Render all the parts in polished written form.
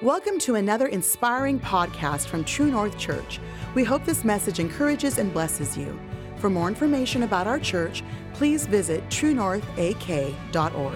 Welcome to another inspiring podcast from True North Church. We hope this message encourages and blesses you. For more information about our church, please visit truenorthak.org.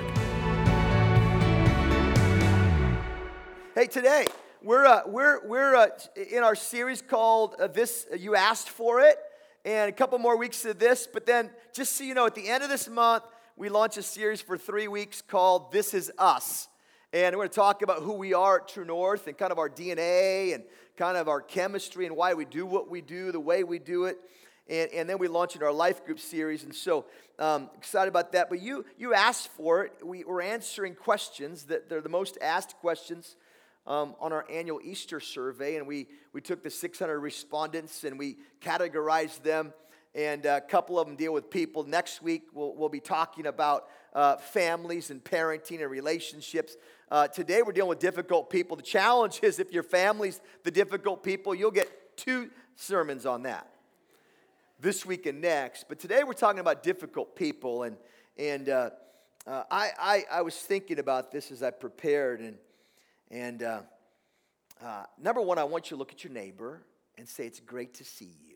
Hey, today we're in our series called "This You Asked for It," and a couple more weeks of this. But then, just so you know, at the end of this month, we launch a series for 3 weeks called "This Is Us." And we're going to talk about who we are at True North and kind of our DNA and kind of our chemistry and why we do what we do, the way we do it. And then we launch into our life group series. And so excited about that. But you asked for it. We're answering questions that they're the most asked questions on our annual Easter survey. And we took the 600 respondents and we categorized them. And a couple of them deal with people. Next week, we'll be talking about families and parenting and relationships. Today, we're dealing with difficult people. The challenge is if your family's the difficult people, you'll get 2 sermons on that this week and next. But today, we're talking about difficult people. And I was thinking about this as I prepared. And number one, I want you to look at your neighbor and say, "It's great to see you."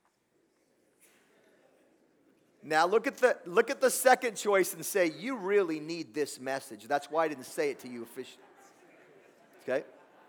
Now look at the second choice and say, "You really need this message." That's why I didn't say it to you officially. Okay?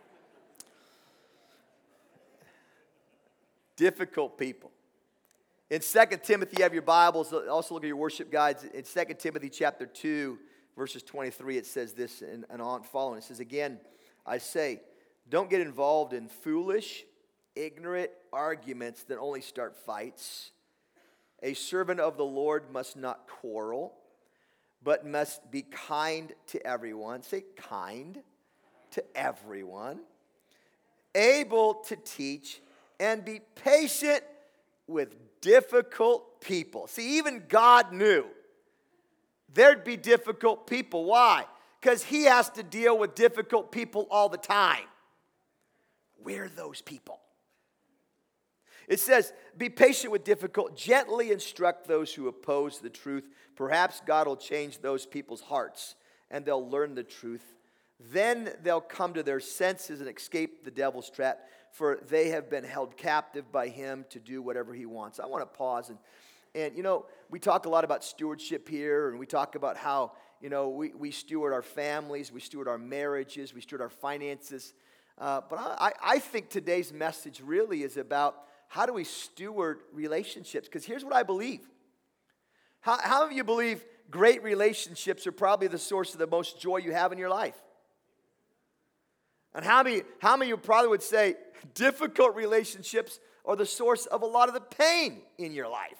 Difficult people. In 2 Timothy, you have your Bibles. Also look at your worship guides. In 2 Timothy chapter 2, verses 23, it says this and on following. It says, "Again, I say, don't get involved in foolish, ignorant arguments that only start fights. A servant of the Lord must not quarrel, but must be kind to everyone." Say kind to everyone. "Able to teach and be patient with difficult people." See, even God knew there'd be difficult people. Why? Because he has to deal with difficult people all the time. We're those people. It says, "Be patient with difficult, gently instruct those who oppose the truth. Perhaps God will change those people's hearts, and they'll learn the truth. Then they'll come to their senses and escape the devil's trap, for they have been held captive by him to do whatever he wants." I want to pause and you know, we talk a lot about stewardship here, and we talk about how, you know, we steward our families, we steward our marriages, we steward our finances. But I think today's message really is about how do we steward relationships? Because here's what I believe. How many of you believe great relationships are probably the source of the most joy you have in your life? And how many of you probably would say difficult relationships are the source of a lot of the pain in your life?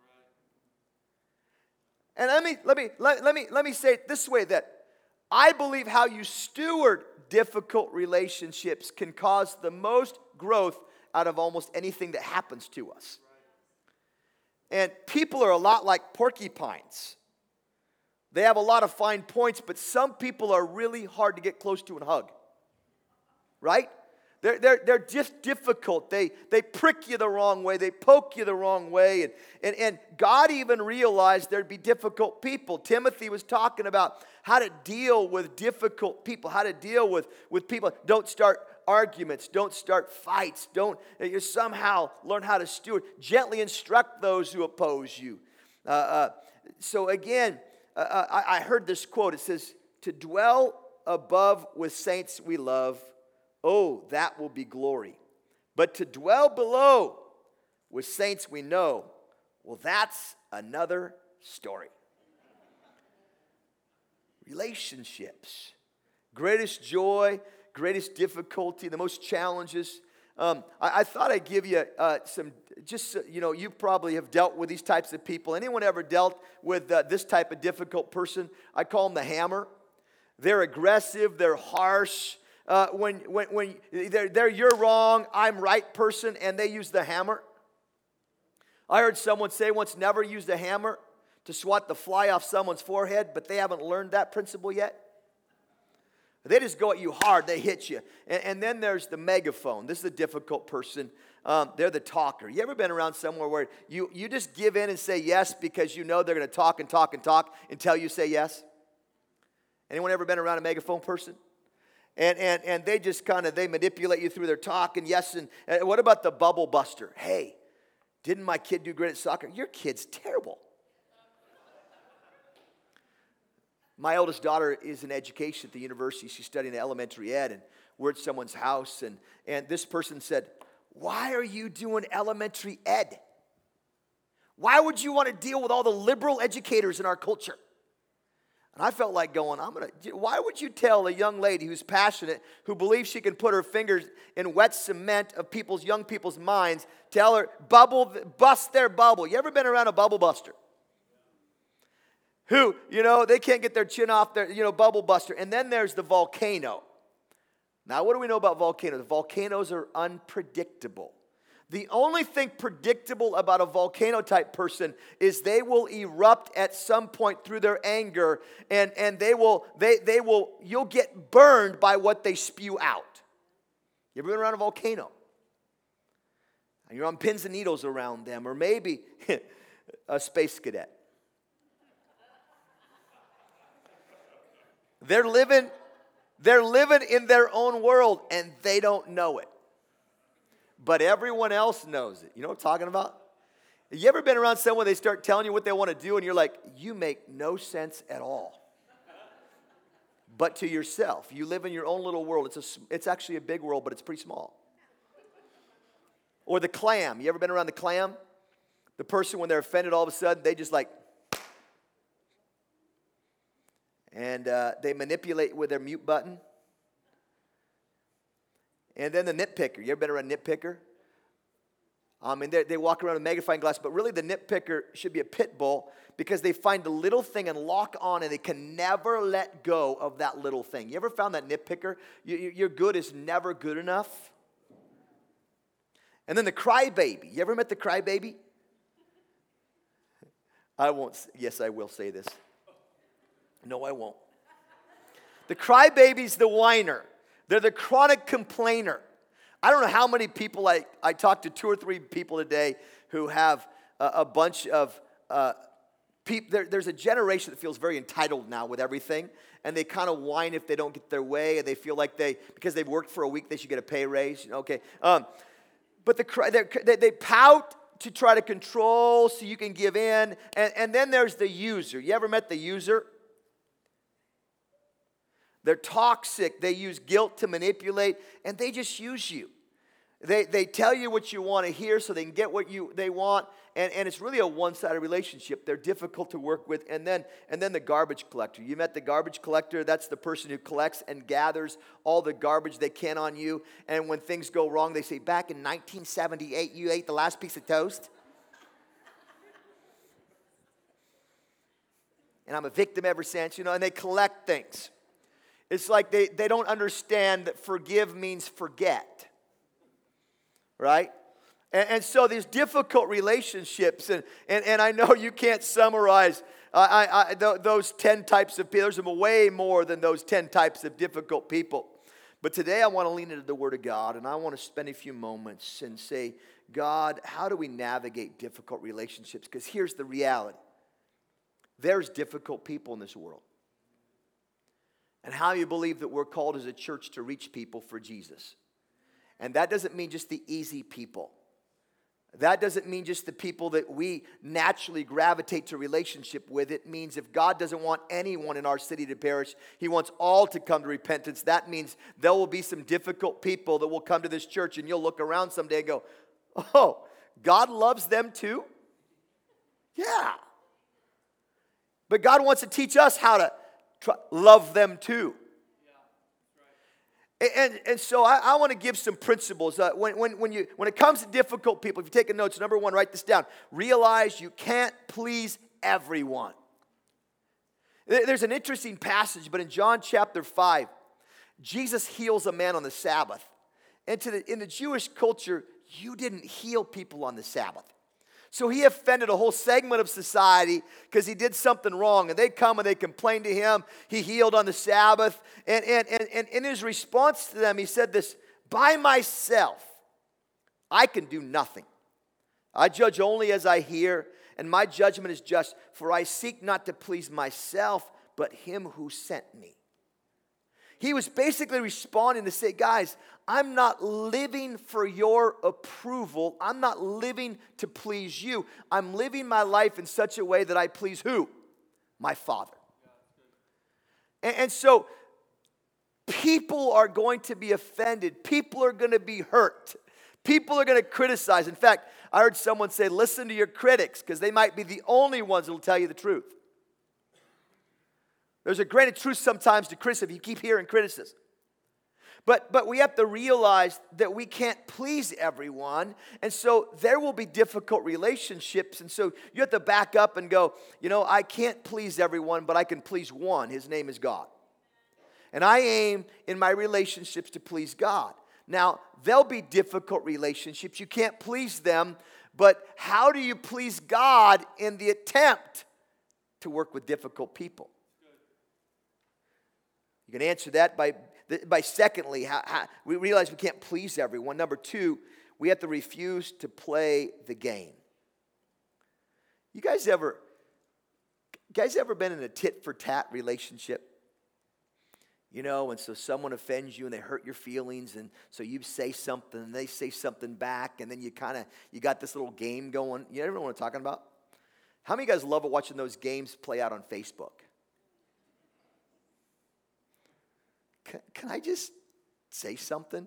And let me say it this way, that I believe how you steward difficult relationships can cause the most growth out of almost anything that happens to us. And people are a lot like porcupines. They have a lot of fine points, but some people are really hard to get close to and hug. Right? They're just difficult. They prick you the wrong way. They poke you the wrong way. And God even realized there'd be difficult people. Timothy was talking about how to deal with difficult people, how to deal with people. Don't start arguments. Don't start fights. You somehow learn how to steward. Gently instruct those who oppose you. So again, I heard this quote. It says, "To dwell above with saints we love, oh, that will be glory. But to dwell below with saints we know, well, that's another story." Relationships. Greatest joy, greatest difficulty, the most challenges. I thought I'd give you some, just, you know, you probably have dealt with these types of people. Anyone ever dealt with this type of difficult person? I call them the hammer. They're aggressive, they're harsh. When they're you're wrong, I'm right person, and they use the hammer. I heard someone say once, never use the hammer to swat the fly off someone's forehead, but they haven't learned that principle yet. They just go at you hard, they hit you. And then there's the megaphone. This is a difficult person. They're the talker. You ever been around somewhere where you just give in and say yes because you know they're going to talk and talk and talk until you say yes? Anyone ever been around a megaphone person? And they just they manipulate you through their talk. And yes, and what about the bubble buster? Hey, didn't my kid do great at soccer? Your kid's terrible. My eldest daughter is in education at the university. She's studying elementary ed, and we're at someone's house, and this person said, why are you doing elementary ed? Why would you want to deal with all the liberal educators in our culture? And I felt like going, why would you tell a young lady who's passionate, who believes she can put her fingers in wet cement of young people's minds, tell her, bust their bubble. You ever been around a bubble buster? Who, they can't get their chin off their, bubble buster. And then there's the volcano. Now, what do we know about volcanoes? Volcanoes are unpredictable. The only thing predictable about a volcano-type person is they will erupt at some point through their anger, and you'll get burned by what they spew out. You ever been around a volcano? And you're on pins and needles around them, or maybe a space cadet. They're living in their own world, and they don't know it. But everyone else knows it. You know what I'm talking about? You ever been around someone, they start telling you what they want to do, and you're like, you make no sense at all. But to yourself, you live in your own little world. It's actually a big world, but it's pretty small. Or the clam. You ever been around the clam? The person, when they're offended, all of a sudden, they just and they manipulate with their mute button. And then the nitpicker. You ever been around a nitpicker? They walk around with a magnifying glass, but really the nitpicker should be a pit bull because they find a little thing and lock on, and they can never let go of that little thing. You ever found that nitpicker? Your good is never good enough. And then the crybaby. You ever met the crybaby? Yes, I will say this. No, I won't. The crybaby's the whiner. They're the chronic complainer. I don't know how many people, I talked to 2 or 3 people today who have a bunch of people. There's a generation that feels very entitled now with everything, and they kind of whine if they don't get their way, and they feel like because they've worked for a week, they should get a pay raise. Okay, but they pout to try to control so you can give in, and then there's the user. You ever met the user? They're toxic. They use guilt to manipulate, and they just use you. They tell you what you want to hear so they can get what they want, and it's really a one-sided relationship. They're difficult to work with. And then the garbage collector. You met the garbage collector? That's the person who collects and gathers all the garbage they can on you. And when things go wrong, they say, back in 1978, you ate the last piece of toast? And I'm a victim ever since, and they collect things. It's like they don't understand that forgive means forget, right? And so these difficult relationships, and I know you can't summarize those 10 types of people. There's way more than those 10 types of difficult people. But today I want to lean into the Word of God, and I want to spend a few moments and say, God, how do we navigate difficult relationships? Because here's the reality. There's difficult people in this world. And how you believe that we're called as a church to reach people for Jesus. And that doesn't mean just the easy people. That doesn't mean just the people that we naturally gravitate to relationship with. It means if God doesn't want anyone in our city to perish, He wants all to come to repentance. That means there will be some difficult people that will come to this church, and you'll look around someday and go, oh, God loves them too? Yeah. But God wants to teach us how to love them too. And so I want to give some principles. When it comes to difficult people, if you're taking notes, number 1, write this down. Realize you can't please everyone. There's an interesting passage, but in John chapter 5, Jesus heals a man on the Sabbath. And in the Jewish culture, you didn't heal people on the Sabbath. So he offended a whole segment of society because he did something wrong. And they come and they complain to him. He healed on the Sabbath. And in his response to them, he said this, by myself, I can do nothing. I judge only as I hear, and my judgment is just, for I seek not to please myself, but him who sent me. he was basically responding to say, guys, I'm not living for your approval. I'm not living to please you. I'm living my life in such a way that I please who? My Father. And so people are going to be offended. People are going to be hurt. People are going to criticize. In fact, I heard someone say, listen to your critics, because they might be the only ones that will tell you the truth. There's a grain of truth sometimes to criticism if you keep hearing criticism. But we have to realize that we can't please everyone, and so there will be difficult relationships, and so you have to back up and go, I can't please everyone, but I can please one. His name is God. And I aim in my relationships to please God. Now, there'll be difficult relationships. You can't please them, but how do you please God in the attempt to work with difficult people? You can answer that by secondly, how we realize we can't please everyone. Number two, we have to refuse to play the game. You guys ever been in a tit-for-tat relationship? And so someone offends you and they hurt your feelings, and so you say something and they say something back, and then you got this little game going. You ever know what I'm talking about? How many of you guys love watching those games play out on Facebook? Can I just say something?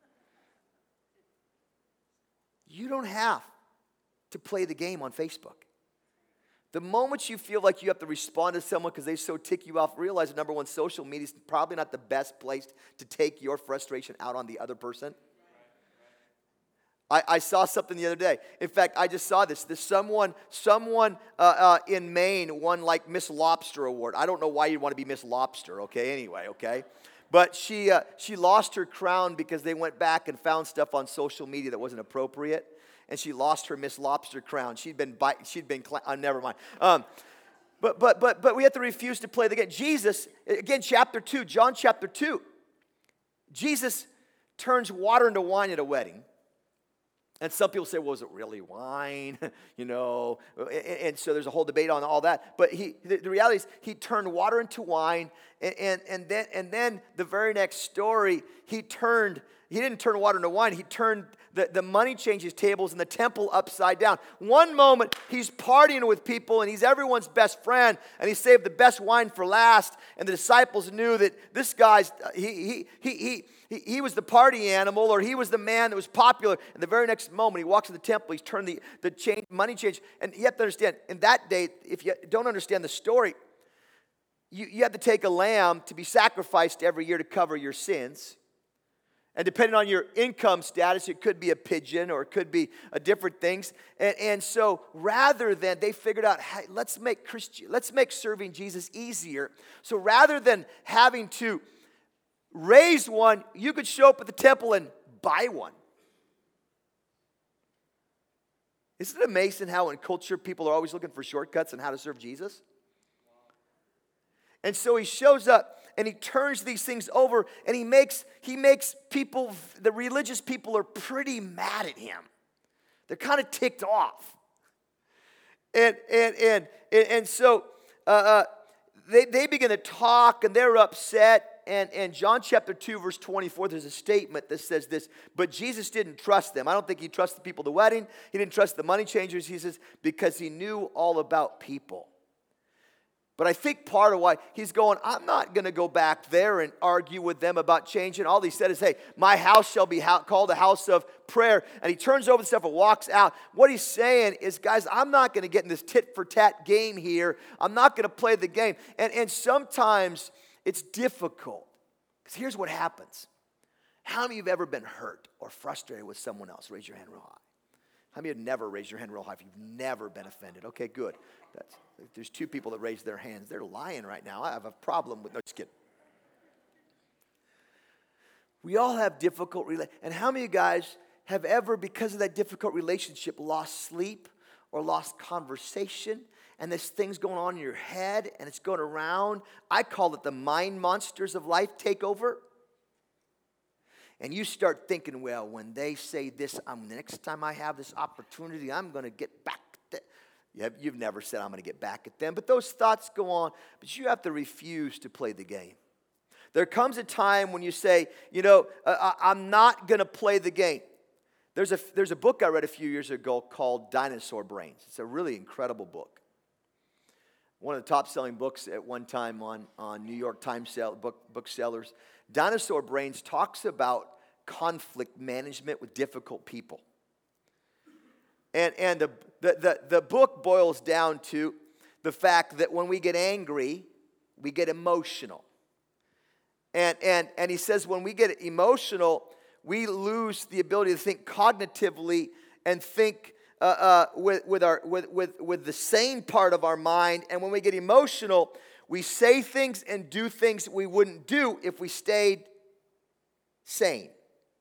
You don't have to play the game on Facebook. The moment you feel like you have to respond to someone because they so tick you off, realize that number one, social media is probably not the best place to take your frustration out on the other person. I saw something the other day. In fact, I just saw this. There's someone in Maine won like Miss Lobster Award. I don't know why you'd want to be Miss Lobster, okay? But she lost her crown because they went back and found stuff on social media that wasn't appropriate, and she lost her Miss Lobster crown. Never mind. But we have to refuse to play the game. Jesus, again, John chapter 2. Jesus turns water into wine at a wedding. And some people say, well, was it really wine? And so there's a whole debate on all that. But the reality is he turned water into wine, and then the very next story, he didn't turn water into wine, he turned the money changers tables in the temple upside down. One moment, he's partying with people, and he's everyone's best friend, and he saved the best wine for last, and the disciples knew that this guy's, he was the party animal, or he was the man that was popular. And the very next moment, he walks in the temple, he's turned the money change. And you have to understand, in that day, if you don't understand the story, you have to take a lamb to be sacrificed every year to cover your sins. And depending on your income status, it could be a pigeon or it could be different things. And so rather than, they figured out, hey, let's make serving Jesus easier. So rather than having to raise one, you could show up at the temple and buy one. Isn't it amazing how in culture people are always looking for shortcuts on how to serve Jesus? And so he shows up and he turns these things over, and he makes people, the religious people are pretty mad at him. They're kind of ticked off. And so they begin to talk, and they're upset. And John chapter 2, verse 24, there's a statement that says this, but Jesus didn't trust them. I don't think he trusted the people at the wedding. He didn't trust the money changers, he says, because he knew all about people. But I think part of why he's going, I'm not going to go back there and argue with them about changing. All he said is, hey, my house shall be called a house of prayer. And he turns over the stuff and walks out. What he's saying is, guys, I'm not going to get in this tit-for-tat game here. I'm not going to play the game. And sometimes it's difficult. Because here's what happens. How many of you have ever been hurt or frustrated with someone else? Raise your hand real high. How many of you have never raised your hand real high if you've never been offended? Okay, good. There's two people that raised their hands. They're lying right now. I have a problem with, no, just kidding. We all have difficult relationships. And how many of you guys have ever, because of that difficult relationship, lost sleep or lost conversation? And this thing's going on in your head and it's going around. I call it the mind monsters of life take over. And you start thinking, well, when they say this, the next time I have this opportunity, I'm going to get back at them. You've never said, I'm going to get back at them. But those thoughts go on. But you have to refuse to play the game. There comes a time when you say, I'm not going to play the game. There's a book I read a few years ago called Dinosaur Brains. It's a really incredible book. One of the top-selling books at one time on New York Times booksellers. Dinosaur Brains talks about conflict management with difficult people. And the book boils down to the fact that when we get angry, we get emotional. And he says when we get emotional, we lose the ability to think cognitively and think with the sane part of our mind. And when we get emotional, we say things and do things we wouldn't do if we stayed sane.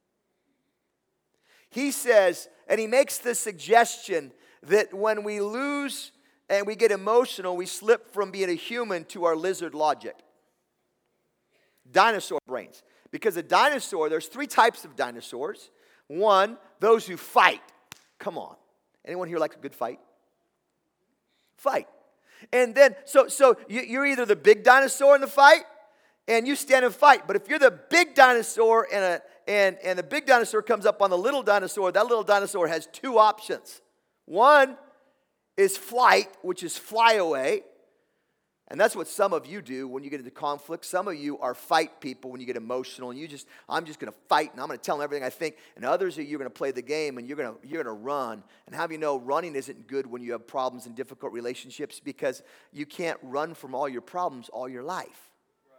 He says, and he makes the suggestion that when we lose and we get emotional, we slip from being a human to our lizard logic. Dinosaur brains. Because a dinosaur, there's 3 types of dinosaurs. One, those who fight. Come on. Anyone here likes a good fight? Fight. And then, so you're either the big dinosaur in the fight, and you stand and fight. But if you're the big dinosaur and the big dinosaur comes up on the little dinosaur, that little dinosaur has 2 options. One is flight, which is fly away. And that's what some of you do when you get into conflict. Some of you are fight people when you get emotional, and I'm just going to fight, and I'm going to tell them everything I think. And others of you are going to play the game, and you're going to run. And how do you know running isn't good when you have problems in difficult relationships? Because you can't run from all your problems all your life.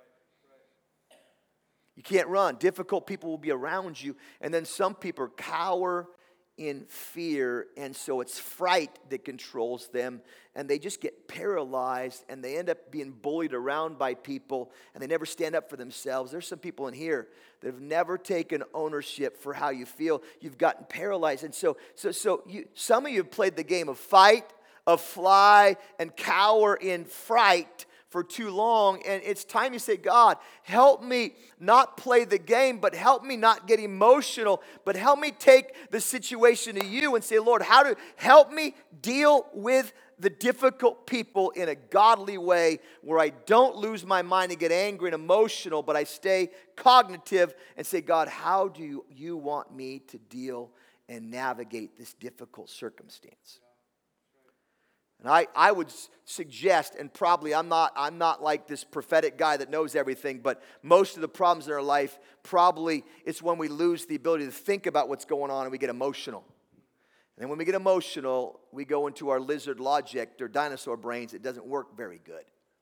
You can't run. Difficult people will be around you, and then some people cower in fear, and so it's fright that controls them, and they just get paralyzed, and they end up being bullied around by people, and they never stand up for themselves. There's some people in here that have never taken ownership for how you feel. You've gotten paralyzed, and so some of you have played the game of fight, of fly, and cower in fright for too long, and it's time you say, God, help me not play the game, but help me not get emotional, but help me take the situation to you and say, Lord, help me deal with the difficult people in a godly way where I don't lose my mind and get angry and emotional, but I stay cognitive and say, God, how do you want me to deal and navigate this difficult circumstance? And I would suggest, and probably I'm not like this prophetic guy that knows everything, but most of the problems in our life, probably it's when we lose the ability to think about what's going on and we get emotional. And then when we get emotional, we go into our lizard logic or dinosaur brains. It doesn't work very good.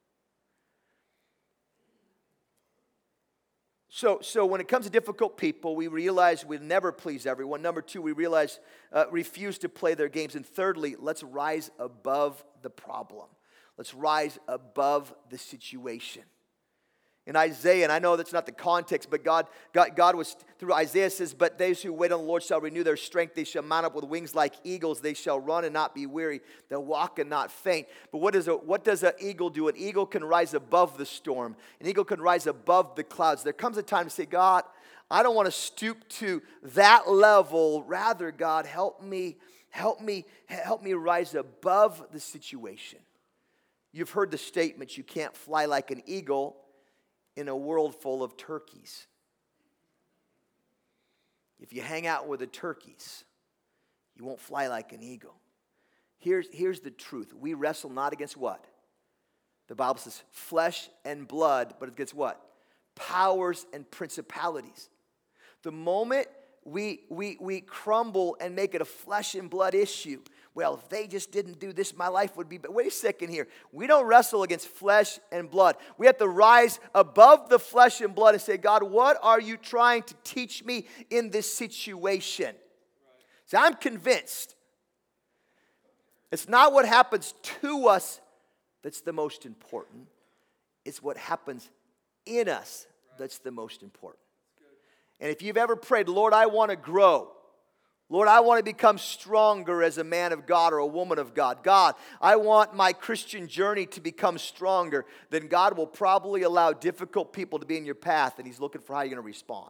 So when it comes to difficult people, we realize we'll never please everyone. Number 2, we realize refuse to play their games. And thirdly, let's rise above the problem. Let's rise above the situation. In Isaiah, and I know that's not the context, but God was, through Isaiah says, but those who wait on the Lord shall renew their strength. They shall mount up with wings like eagles. They shall run and not be weary. They'll walk and not faint. But what does an eagle do? An eagle can rise above the storm. An eagle can rise above the clouds. There comes a time to say, God, I don't want to stoop to that level. Rather, God, help me rise above the situation. You've heard the statement, you can't fly like an eagle in a world full of turkeys. If you hang out with the turkeys, you won't fly like an eagle. Here's the truth. We wrestle not against what? The Bible says flesh and blood, but against what? Powers and principalities. The moment we crumble and make it a flesh and blood issue, well, if they just didn't do this, my life would be better. Wait a second here. We don't wrestle against flesh and blood. We have to rise above the flesh and blood and say, God, what are you trying to teach me in this situation? Right. So I'm convinced it's not what happens to us that's the most important. It's what happens in us that's the most important. And if you've ever prayed, Lord, I want to grow. Lord, I want to become stronger as a man of God or a woman of God. God, I want my Christian journey to become stronger. Then God will probably allow difficult people to be in your path, and He's looking for how you're going to respond.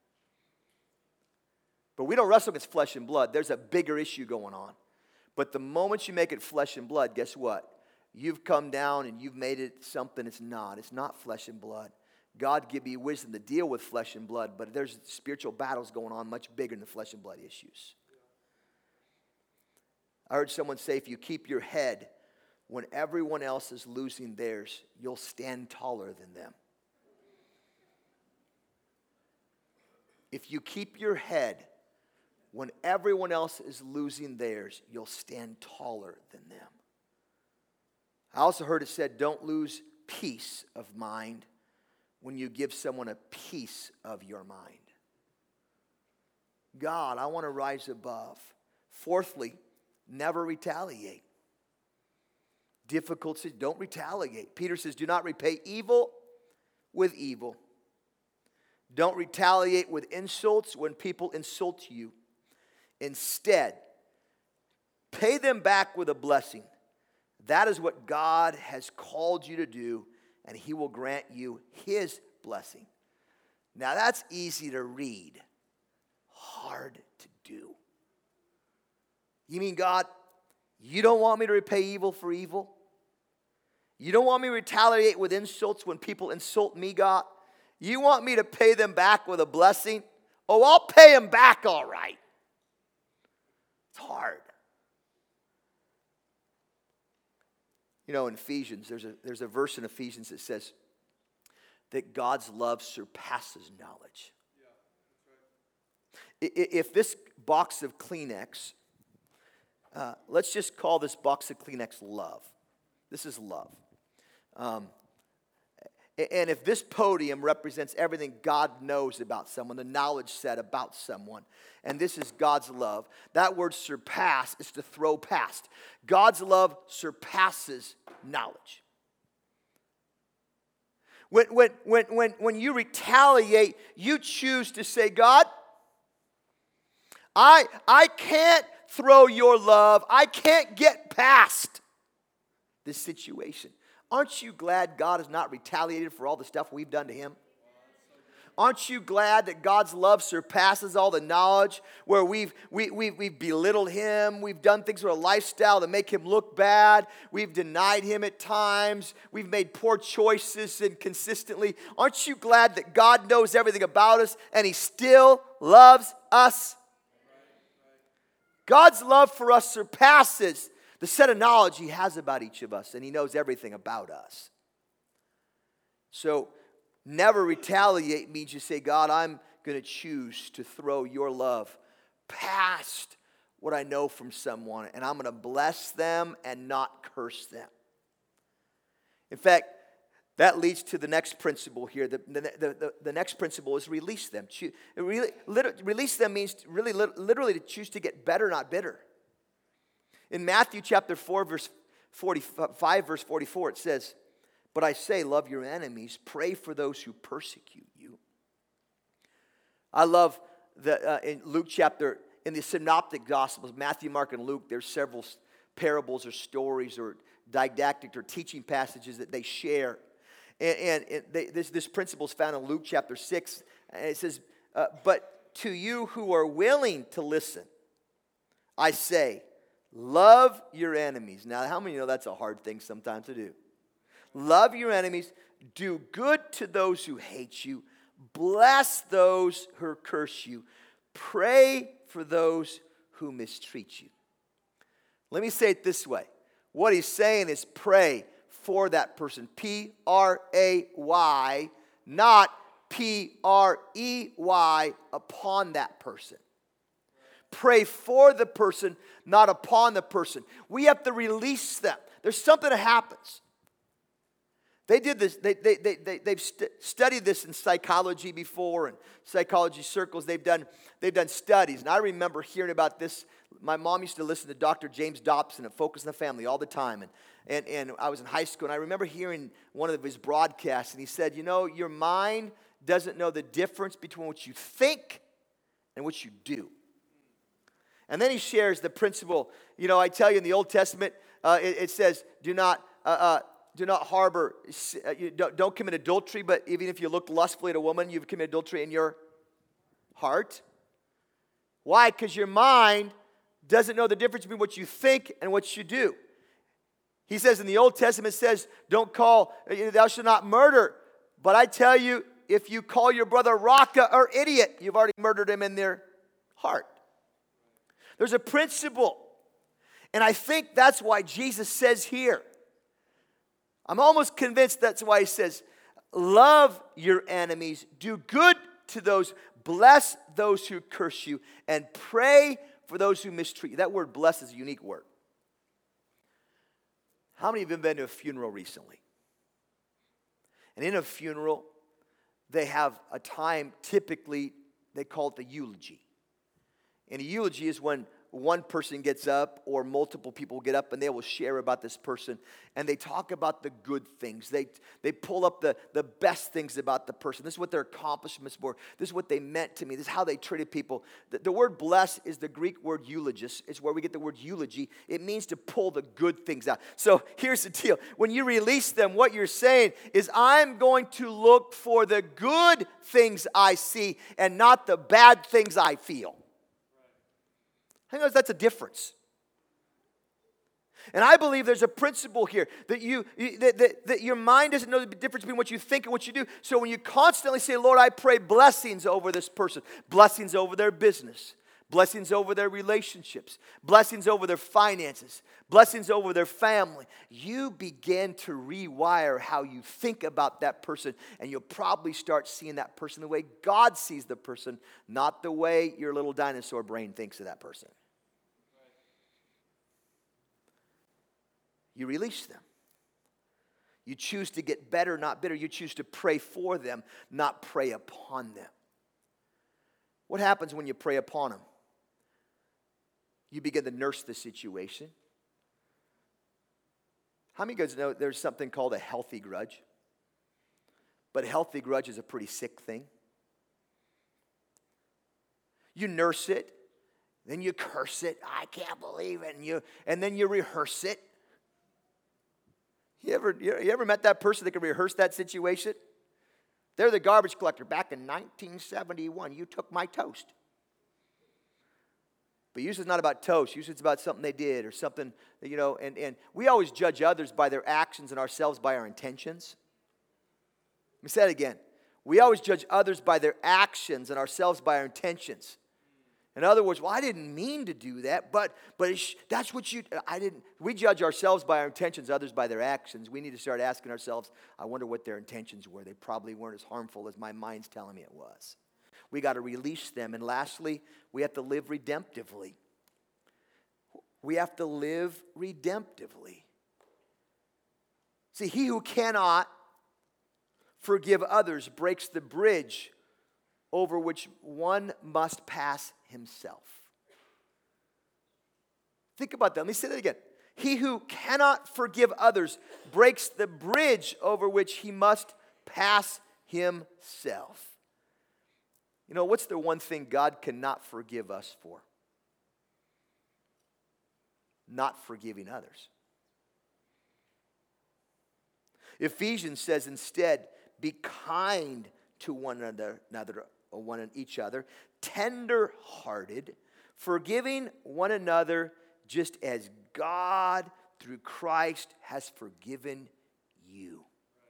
But we don't wrestle against flesh and blood. There's a bigger issue going on. But the moment you make it flesh and blood, guess what? You've come down and you've made it something it's not. It's not flesh and blood. God give me wisdom to deal with flesh and blood, but there's spiritual battles going on much bigger than the flesh and blood issues. I heard someone say, if you keep your head when everyone else is losing theirs, you'll stand taller than them. If you keep your head when everyone else is losing theirs, you'll stand taller than them. I also heard it said, don't lose peace of mind when you give someone a piece of your mind. God, I want to rise above. Fourthly, never retaliate. Difficulties, don't retaliate. Peter says, do not repay evil with evil. Don't retaliate with insults when people insult you. Instead, pay them back with a blessing. That is what God has called you to do, and He will grant you His blessing. Now that's easy to read, hard to do. You mean, God, you don't want me to repay evil for evil? You don't want me to retaliate with insults when people insult me, God? You want me to pay them back with a blessing? Oh, I'll pay them back all right. It's hard. You know, in Ephesians, there's a verse in Ephesians that says that God's love surpasses knowledge. Yeah, that's right. If this box of Kleenex, let's just call this box of Kleenex love. This is love. And if this podium represents everything God knows about someone, the knowledge set about someone, and this is God's love, that word surpass is to throw past. God's love surpasses knowledge. When you retaliate, you choose to say, God, I can't throw your love. I can't get past this situation. Aren't you glad God has not retaliated for all the stuff we've done to Him? Aren't you glad that God's love surpasses all the knowledge, where we've belittled Him, we've done things with a lifestyle to make Him look bad, we've denied Him at times, we've made poor choices and consistently. Aren't you glad that God knows everything about us and He still loves us? God's love for us surpasses the set of knowledge He has about each of us, and He knows everything about us. So, never retaliate means you say, God, I'm going to choose to throw your love past what I know from someone, and I'm going to bless them and not curse them. In fact, that leads to the next principle here. The next principle is release them. Release them means literally to choose to get better, not bitter. In Matthew chapter 4, verse 45, verse 44, it says, but I say, love your enemies, pray for those who persecute you. I love in Luke chapter, in the synoptic gospels, Matthew, Mark, and Luke, there's several parables or stories or didactic or teaching passages that they share. And this principle is found in Luke chapter 6. And it says, but to you who are willing to listen, I say, love your enemies. Now, how many know that's a hard thing sometimes to do? Love your enemies. Do good to those who hate you. Bless those who curse you. Pray for those who mistreat you. Let me say it this way. What he's saying is pray for that person. P-R-A-Y, not P-R-E-Y, upon that person. Pray for the person, not upon the person. We have to release them. There's something that happens. They did this. They've studied this in psychology before, and psychology circles. They've done studies, and I remember hearing about this. My mom used to listen to Dr. James Dobson at Focus on the Family all the time, and I was in high school, and I remember hearing one of his broadcasts, and he said, you know, your mind doesn't know the difference between what you think and what you do. And then he shares the principle. You know, I tell you in the Old Testament, it says, do not harbor, don't commit adultery, but even if you look lustfully at a woman, you've committed adultery in your heart. Why? Because your mind doesn't know the difference between what you think and what you do. He says in the Old Testament, it says, thou shalt not murder. But I tell you, if you call your brother Raka or idiot, you've already murdered him in their heart. There's a principle. And I think that's why Jesus says here, I'm almost convinced that's why he says, love your enemies, do good to those, bless those who curse you, and pray for those who mistreat you. That word bless is a unique word. How many of you have been to a funeral recently? And in a funeral, they have a time, typically, they call it the eulogy. And a eulogy is when one person gets up or multiple people get up and they will share about this person. And they talk about the good things. They pull up the best things about the person. This is what their accomplishments were. This is what they meant to me. This is how they treated people. The word bless is the Greek word eulogist. It's where we get the word eulogy. It means to pull the good things out. So here's the deal. When you release them, what you're saying is, I'm going to look for the good things I see and not the bad things I feel. I know that's a difference. And I believe there's a principle here that that your mind doesn't know the difference between what you think and what you do. So when you constantly say, Lord, I pray blessings over this person, blessings over their business, blessings over their relationships, blessings over their finances, blessings over their family, you begin to rewire how you think about that person, and you'll probably start seeing that person the way God sees the person, not the way your little dinosaur brain thinks of that person. You release them. You choose to get better, not bitter. You choose to pray for them, not pray upon them. What happens when you pray upon them? You begin to nurse the situation. How many of you guys know there's something called a healthy grudge? But a healthy grudge is a pretty sick thing. You nurse it, then you curse it. I can't believe it. And then you rehearse it. You ever met that person that can rehearse that situation? They're the garbage collector. Back in 1971, you took my toast. But usually it's not about toast. Usually it's about something they did or something, and we always judge others by their actions and ourselves by our intentions. Let me say that again. We always judge others by their actions and ourselves by our intentions. In other words, well, I didn't mean to do that, but that's what we judge ourselves by our intentions, others by their actions. We need to start asking ourselves, I wonder what their intentions were. They probably weren't as harmful as my mind's telling me it was. We got to release them. And lastly, we have to live redemptively. We have to live redemptively. See, he who cannot forgive others breaks the bridge over which one must pass himself. Think about that. Let me say that again. He who cannot forgive others breaks the bridge over which he must pass himself. You know, what's the one thing God cannot forgive us for? Not forgiving others. Ephesians says instead, be kind to one another, each other, tender-hearted, forgiving one another just as God through Christ has forgiven you.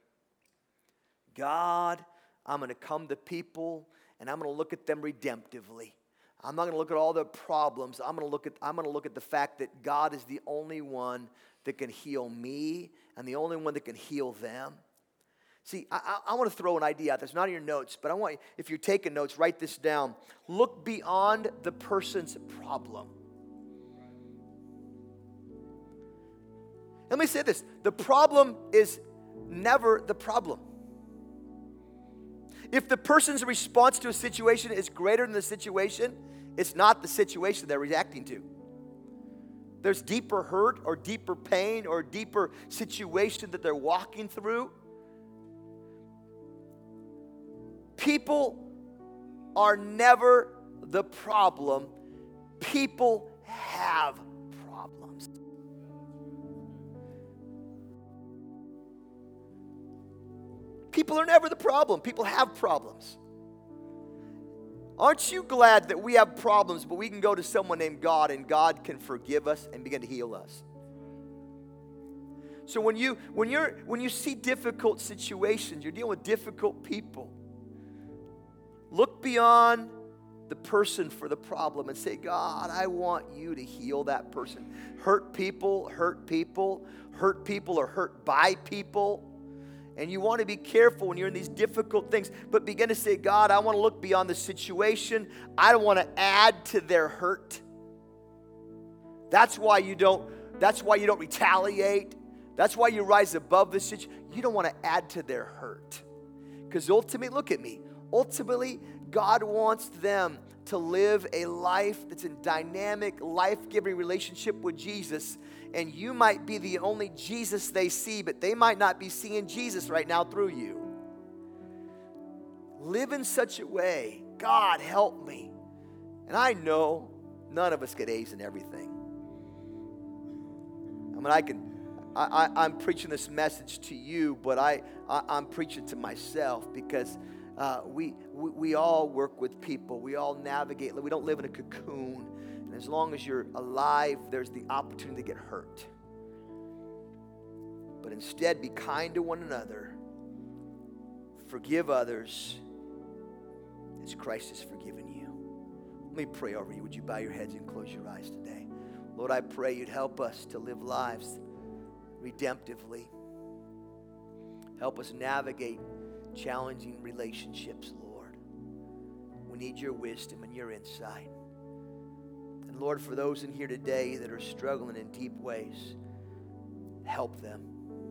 God, I'm going to come to people and I'm going to look at them redemptively. I'm not going to look at all the problems. I'm going to look at the fact that God is the only one that can heal me and the only one that can heal them. See, I want to throw an idea out. That's not in your notes, but I want you, if you're taking notes, write this down. Look beyond the person's problem. Let me say this. The problem is never the problem. If the person's response to a situation is greater than the situation, it's not the situation they're reacting to. There's deeper hurt or deeper pain or deeper situation that they're walking through. People are never the problem. People have problems. People are never the problem. People have problems. Aren't you glad that we have problems, but we can go to someone named God and God can forgive us and begin to heal us? So when you see difficult situations, you're dealing with difficult people, look beyond the person for the problem and say, God, I want you to heal that person. Hurt people are hurt by people. And you want to be careful when you're in these difficult things, but begin to say, God, I want to look beyond the situation. I don't want to add to their hurt. That's why you don't retaliate. That's why you rise above the situation. You don't want to add to their hurt. Because ultimately, look at me. Ultimately, God wants them to live a life that's in dynamic, life-giving relationship with Jesus. And you might be the only Jesus they see, but they might not be seeing Jesus right now through you. Live in such a way, God, help me. And I know none of us get A's in everything. I mean, I'm preaching this message to you, but I'm preaching to myself because we all work with people. We all navigate. We don't live in a cocoon. And as long as you're alive, there's the opportunity to get hurt. But instead, be kind to one another. Forgive others as Christ has forgiven you. Let me pray over you. Would you bow your heads and close your eyes today? Lord, I pray you'd help us to live lives redemptively. Help us navigate challenging relationships, Lord. We need your wisdom and your insight. And Lord, for those in here today that are struggling in deep ways, help them.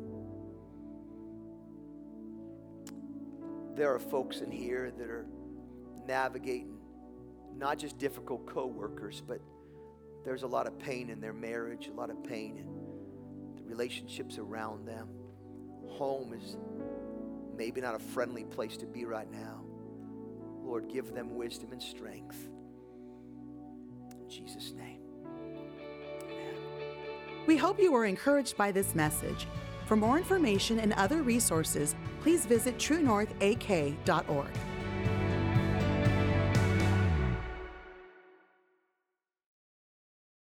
There are folks in here that are navigating not just difficult co-workers, but there's a lot of pain in their marriage, a lot of pain in the relationships around them. Home is maybe not a friendly place to be right now. Lord, give them wisdom and strength. In Jesus' name, amen. We hope you were encouraged by this message. For more information and other resources, please visit truenorthak.org.